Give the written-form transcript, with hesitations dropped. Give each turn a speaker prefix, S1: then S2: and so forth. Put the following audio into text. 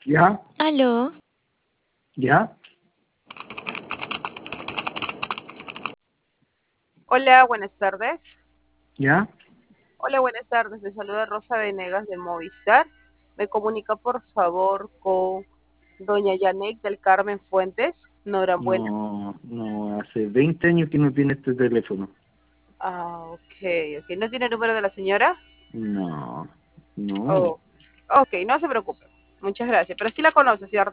S1: ¿Ya?
S2: Aló,
S1: ¿Ya?
S3: Hola, buenas tardes.
S1: ¿Ya?
S3: Hola, buenas tardes. Le saluda Rosa Venegas de Movistar. Me comunica por favor con doña Yanek del Carmen Fuentes. Enhorabuena.
S1: No, no, hace 20 años que no tiene este teléfono.
S3: Ah, ok. ¿No tiene el número de la señora?
S1: No, no.
S3: Oh, ok, no se preocupe. Muchas gracias. Pero sí la conoce, ¿cierto?